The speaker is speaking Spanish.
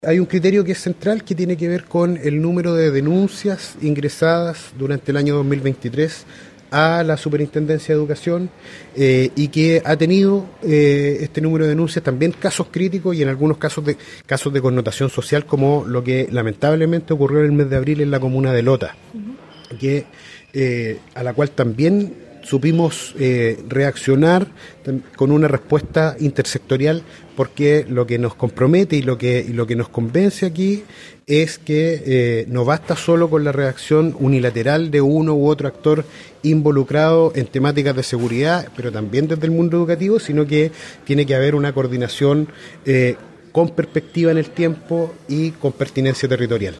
Hay un criterio que es central que tiene que ver con el número de denuncias ingresadas durante el año 2023 a la Superintendencia de Educación y que ha tenido este número de denuncias también casos críticos y en algunos casos de connotación social, como lo que lamentablemente ocurrió en el mes de abril en la comuna de Lota, que a la cual también supimos reaccionar con una respuesta intersectorial, porque lo que nos compromete y lo que nos convence aquí es que no basta solo con la reacción unilateral de uno u otro actor involucrado en temáticas de seguridad, pero también desde el mundo educativo, sino que tiene que haber una coordinación con perspectiva en el tiempo y con pertinencia territorial.